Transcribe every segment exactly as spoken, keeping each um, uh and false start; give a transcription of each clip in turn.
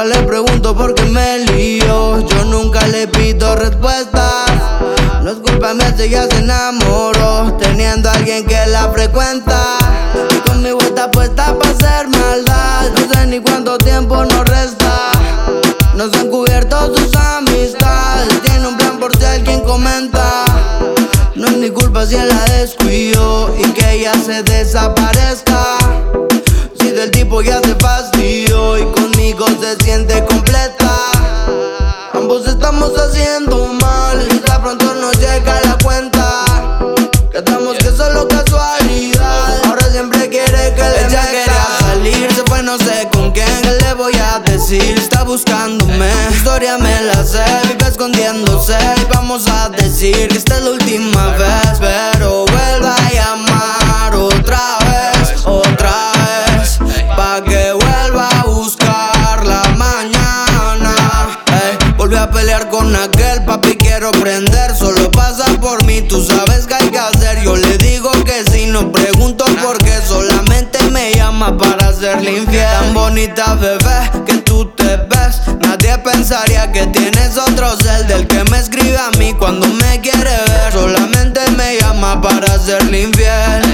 nunca le pregunto por qué me lío. Yo nunca le pido respuestas. No es culpa mía si ella se enamoró teniendo a alguien que la frecuenta. Y conmigo está puesta pa' hacer maldad. No sé ni cuánto tiempo nos resta. Nos han cubierto sus amistades. Tiene un plan por si alguien comenta. No es mi culpa si él la descuidó y que ella se desaparezca. Si del tipo ya se fastidió y conmigo se siente completa. Ambos estamos haciendo mal y ya pronto nos llega la cuenta. Pensamos que solo casualidad. Ahora siempre quiere que le ella meta. Quería salir, se fue no sé con quién. ¿Qué le voy a decir? Está buscándome. Su historia me la sé, vive escondiéndose. Y vamos a decir que esta es la última vez. Pero vuelva a llamar otra vez, otra vez, pa' que vuelva a buscarla mañana. Ey, volví a pelear con aquel papi, quiero prender. Solo pasa por mí, tú sabes que hay que hacer. Yo le digo que sí, no pregunto por qué. Solamente me llama para hacerle infiel. Tan bonita bebé que tú te ves. Nadie pensaría que tienes otro cel del que me escribe a mí cuando me quiere ver. Solamente me llama para hacerle infiel.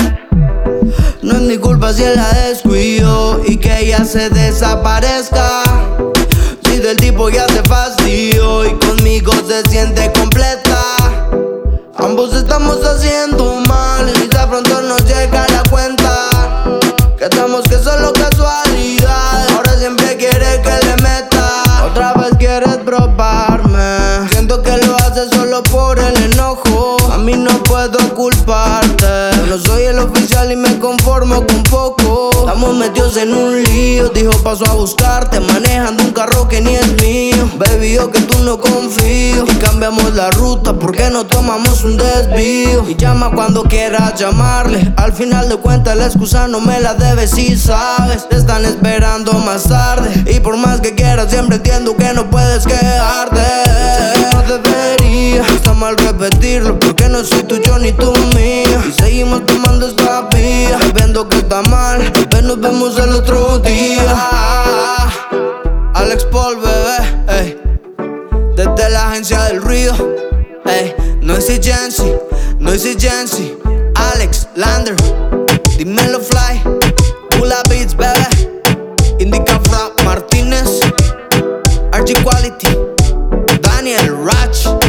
No es mi culpa si él la descuidó y que ella se desaparezca. Si del tipo ya se fastidió y conmigo se siente completa. Ambos estamos haciendo mal y de pronto nos llega la cuenta. Que estamos que solo casualidad. Ahora siempre quiere que le meta. Otra vez quieres probarme. Siento que lo haces solo por el enojo. A mí no puedo culparte. Yo no soy el oficial y me conformo con poco. Estamos metidos en un lío. Dijo paso a buscarte manejando un carro que ni es mío. Baby, yo que tú no confío. Y cambiamos la ruta porque no tomamos un desvío. Y llama cuando quieras llamarle. Al final de cuentas la excusa no me la debes si sabes. Te están esperando más tarde. Y por más que quieras siempre entiendo que no puedes quedarte. No debería, está mal repetirlo porque no soy tuyo ni tú mío. Y seguimos tomando esta vía, viendo que está mal. Tal vez nos vemos el otro día. Alex Paul, bebé, ey. Desde la agencia del ruido, ey. Noisy Jency, Noisy Jency, Alex Lander, dímelo Fly, Pula Beats, bebé. Indica Fra Martínez, R G Quality, Daniel Ratch.